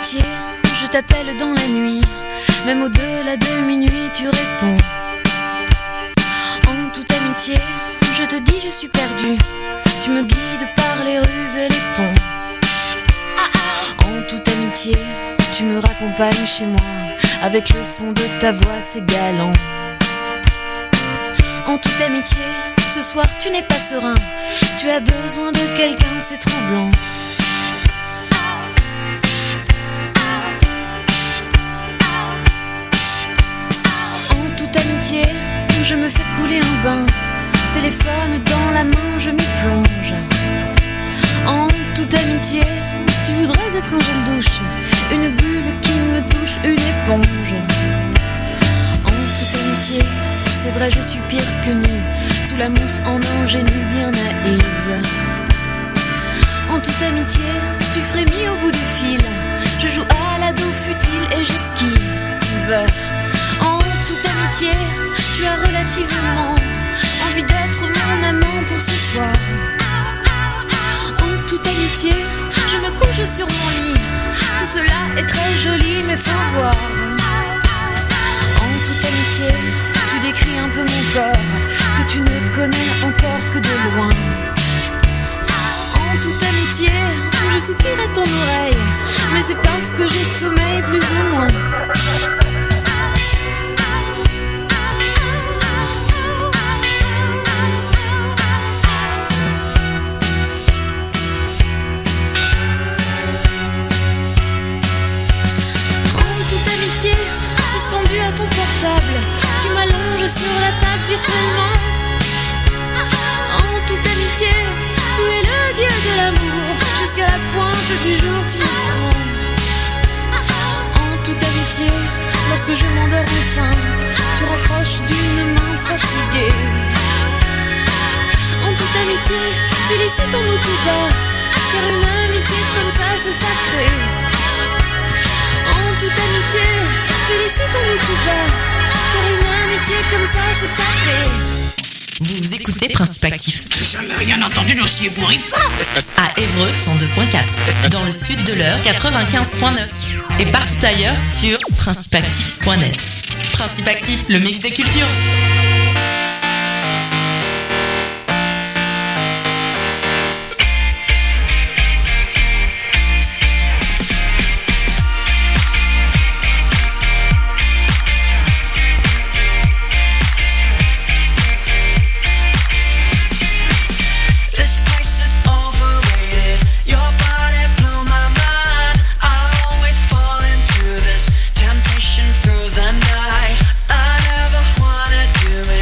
amitié, je t'appelle dans la nuit. Même au-delà de minuit, tu réponds. En toute amitié, je te dis je suis perdu. Tu me guides par les rues et les ponts. En toute amitié, tu me raccompagnes chez moi. Avec le son de ta voix, c'est galant. En toute amitié, ce soir tu n'es pas serein. Tu as besoin de quelqu'un, c'est troublant. En toute amitié, je me fais couler un bain. Téléphone dans la main, je m'y plonge. En toute amitié, tu voudrais être un gel douche, une bulle qui me touche, une éponge. En toute amitié, c'est vrai je suis pire que nu, sous la mousse en ingénue bien naïve. En toute amitié, tu frémis au bout du fil, je joue à l'ado futile et j'esquive. En toute amitié, tu as relativement envie d'être mon amant pour ce soir. En toute amitié, je me couche sur mon lit. Tout cela est très joli mais faut voir. En toute amitié, tu décris un peu mon corps que tu ne connais encore que de loin. En toute amitié, je soupire à ton oreille, mais c'est parce que j'ai sommeil plus ou moins. Suspendu à ton portable, tu m'allonges sur la table virtuellement. En toute amitié, tu es le dieu de l'amour. Jusqu'à la pointe du jour, tu me prends. En toute amitié, lorsque je m'endors enfin, tu raccroches d'une main fatiguée. En toute amitié, félicitons-nous tout bas, car une amitié comme ça, c'est sacré. En toute amitié, félicitons-nous tout bas, car une amitié comme ça, c'est sacré. Vous écoutez Principe Actif. J'ai jamais rien entendu d'aussi ébouriffant. À Évreux 102.4, dans le sud de l'Eure 95.9 et partout ailleurs sur principeactif.net. Principe Actif, le mix des cultures. Through the night, I never wanna do it.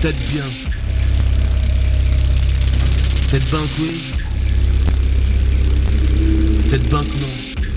peut-être bien. Peut-être ben que oui. Peut-être ben que non.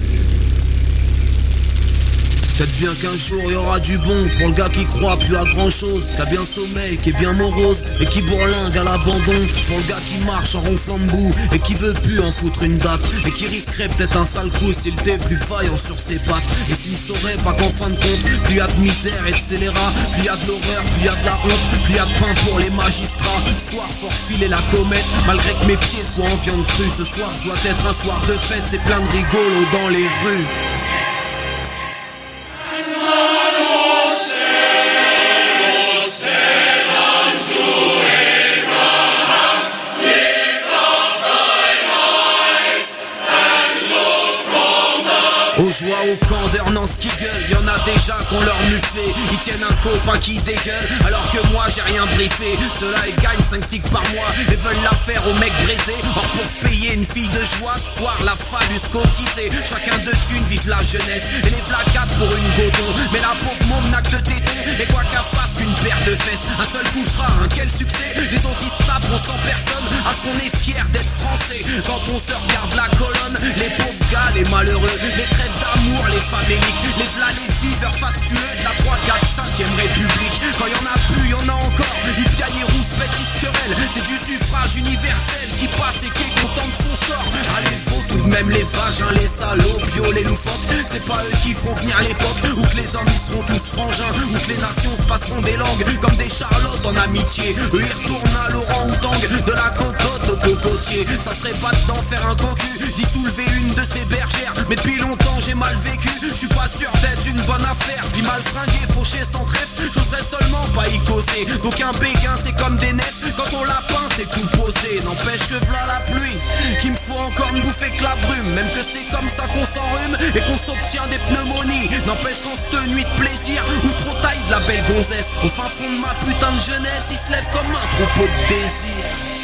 Peut-être bien qu'un jour il y aura du bon pour le gars qui croit plus à grand chose, qui a bien sommeil, qui est bien morose et qui bourlingue à l'abandon. Pour le gars qui marche en ronflant debout et qui veut plus en foutre une date et qui risquerait peut-être un sale coup s'il était plus vaillant sur ses pattes. Et s'il saurait pas qu'en fin de compte, plus y a de misère et de scélérat, plus y a de l'horreur, plus y a de la honte, plus y a de pain pour les magistrats. Ce soir faut refiler la comète malgré que mes pieds soient en viande crue. Ce soir doit être un soir de fête, c'est plein de rigolos dans les rues. Aux joies, aux candeurs, non ce qui gueule, y'en a déjà qu'on leur muffé. Ils tiennent un copain qui dégueule, alors que moi j'ai rien briefé. Ceux-là ils gagnent 5 cigs par mois et veulent la faire aux mecs brisés. Or pour se payer une fille de joie, ce soir la phallus cotisée. Chacun de thunes vive la jeunesse et les flacades pour une goton. Mais la pauvre môme n'a que de tétons et quoi qu'à fasse qu'une paire de fesses. Un seul couchera, quel succès. Les autres ils se taperont sans personne. À ce qu'on est fiers d'être français. Quand on se regarde la colonne, les pauvres gars, les malheureux, les traites d'amour, les faméliques, les v'là les viveurs fastueux de la 3, 4, 5e République. Quand y'en a plus, y'en a encore. Ils piaillent, rouspètent, ils se querellent. C'est du suffrage universel qui passe et qui est content de son sort. Allez, faut tout de même les vagins, les salauds, bio, les loufoques. C'est pas eux qui feront venir l'époque où que les hommes ils seront tous frangins, où que les nations se passeront des langues comme des charlottes en amitié. Eux ils retournent à Laurent ou Tang, de la cocotte au cocotier. Ça serait pas d'en faire un cocu, d'y soulever une de ces bergères. Mais depuis longtemps j'ai mal vécu, je suis pas sûr d'être une bonne affaire. Puis mal fringué, fauché sans trêve, j'oserais seulement pas y causer. Donc un béguin c'est comme des nefs, quand on la peint c'est tout posé. N'empêche que v'là la pluie, qu'il me faut encore me bouffer que la brume. Même que c'est comme ça qu'on s'enrhume et qu'on s'obtient des pneumonies. N'empêche qu'en cette nuit de plaisir, ou trop taille de la belle gonzesse, au fin fond de ma putain de jeunesse, il se lève comme un troupeau de désir.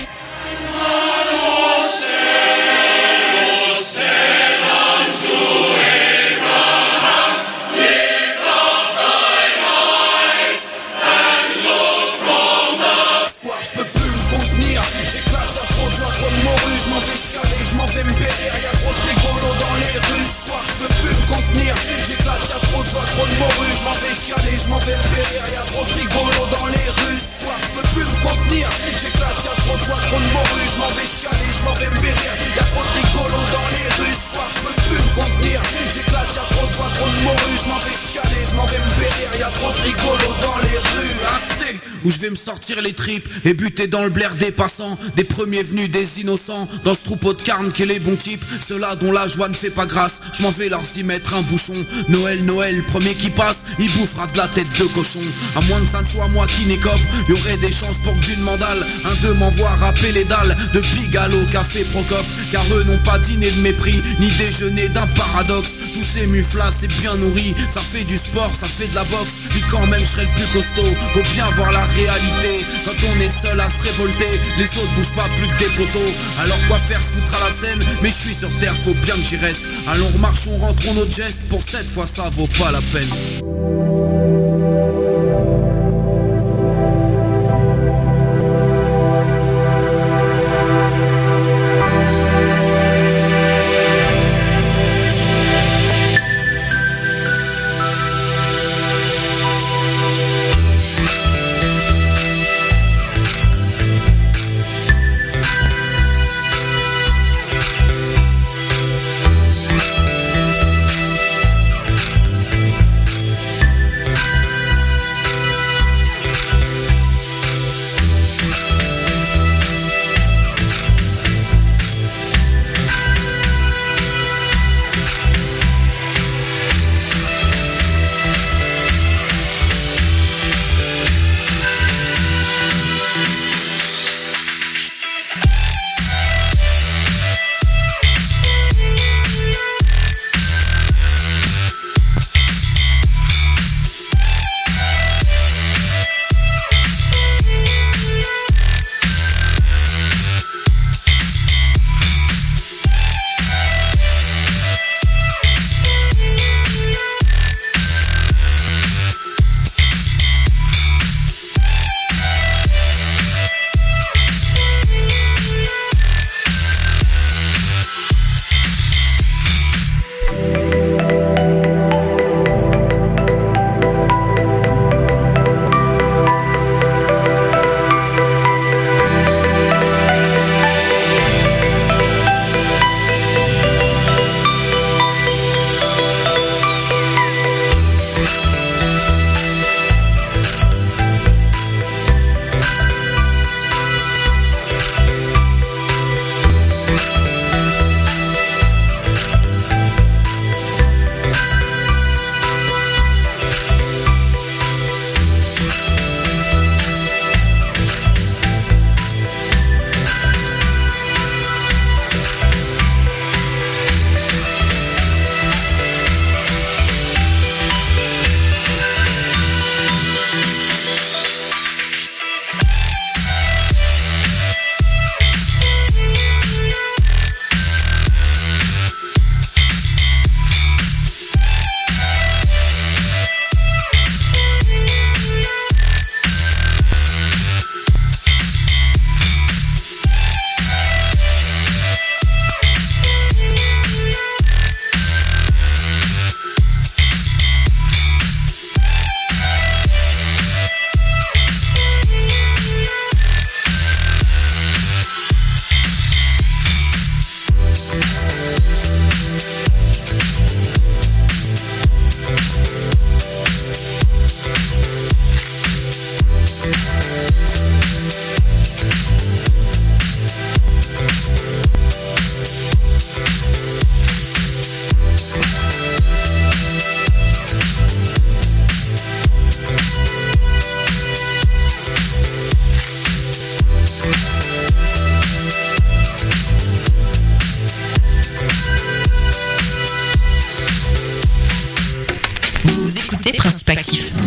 Je peux plus me contenir, j'éclate, y'a trop de joie, trop de morue. Je m'en vais chialer, je m'en vais me périr, y'a trop de rigolos dans les rues. Ce soir je peux plus me contenir, j'éclate, y'a trop de joie, trop de morue. Je m'en vais chialer, je m'en vais me périr, y'a trop de rigolos dans les rues. Ce soir je peux plus me contenir, j'éclate, y'a trop de joie, trop de morue. Je m'en vais chialer, je m'en vais me périr, y'a trop de rigolos dans les rues. Ce soir je peux plus me contenir, j'éclate, y'a trop de joie, trop de morue. Je m'en vais chialer, je m'en vais me périr, y'a trop de rigolos dans les rues. Assez, où je vais me sortir les tripes et buter dans le blaire des passants, des premiers venus, des innocents, dans ce troupeau de carne qu'est les bons types, ceux-là dont la joie ne fait pas grâce. Je m'en vais leur y mettre un bouchon. Noël, Noël, premier qui passe, il bouffera de la tête de cochon. À moins que ça ne soit moi qui n'écope, y aurait des chances pour que d'une mandale, un d'eux m'envoie râper les dalles de Pigalle au café Procope. Car eux n'ont pas dîné de mépris, ni déjeuner d'un paradoxe. Tous ces muflas, c'est bien nourri, ça fait du sport, ça fait de la boxe. Puis quand même je serai le plus costaud, faut bien voir la réalité. Quand on est seul à se révolter, les autres bougent pas plus que des poteaux. Alors quoi faire, se foutre à la scène, mais je suis sur terre, faut bien que j'y reste. Allons remarchons, rentrons notre geste, pour cette fois ça vaut pas la peine.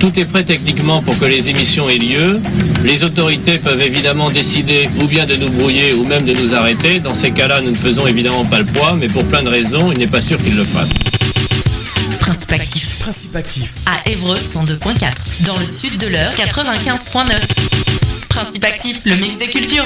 tout est prêt techniquement pour que les émissions aient lieu. Les autorités peuvent évidemment décider ou bien de nous brouiller ou même de nous arrêter. Dans ces cas-là, nous ne faisons évidemment pas le poids, mais pour plein de raisons, il n'est pas sûr qu'ils le fassent. Principe actif. À Évreux 102.4. Dans le sud de l'Eure 95.9. Principe actif, le mix des cultures.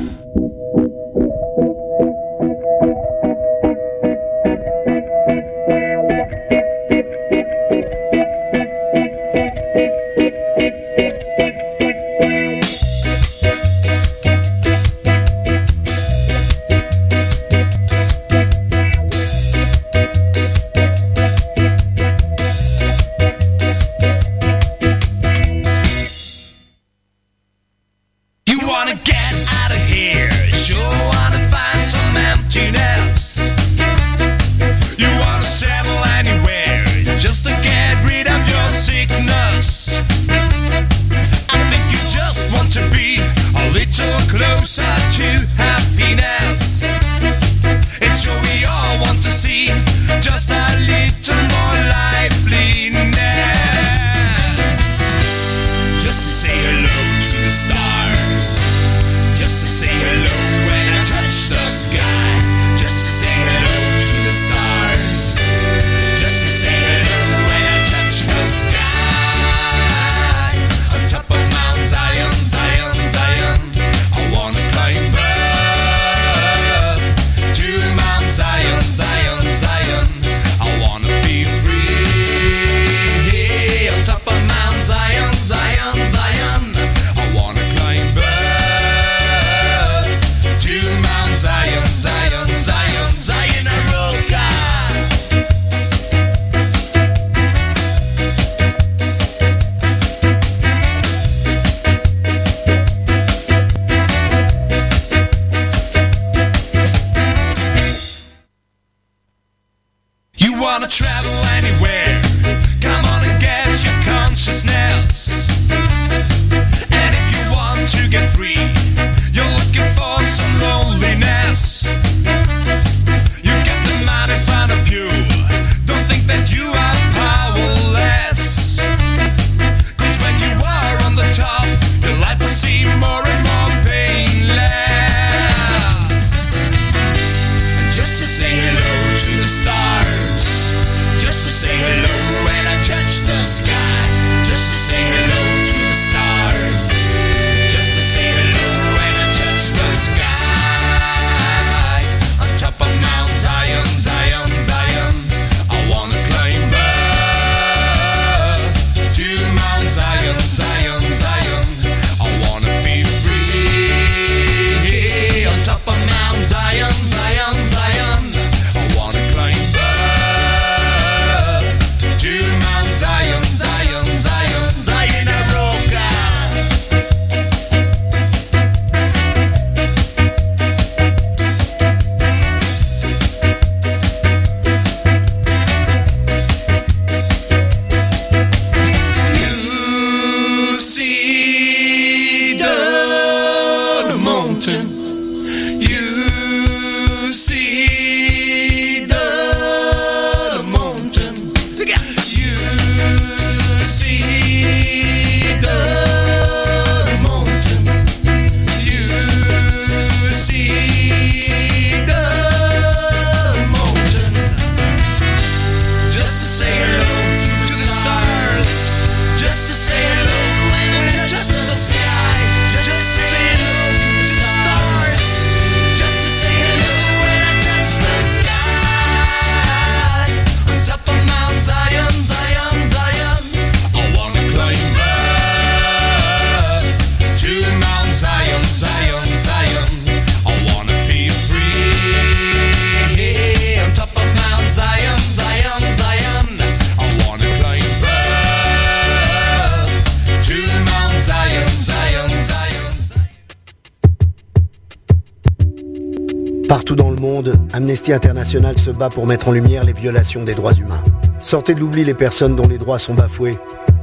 Partout dans le monde, Amnesty International se bat pour mettre en lumière les violations des droits humains. Sortez de l'oubli les personnes dont les droits sont bafoués.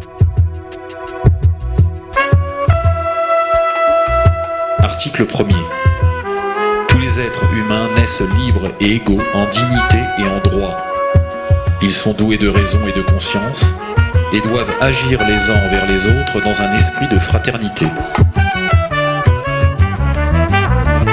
Article 1er. Tous les êtres humains naissent libres et égaux en dignité et en droit. Ils sont doués de raison et de conscience. et doivent agir les uns envers les autres dans un esprit de fraternité.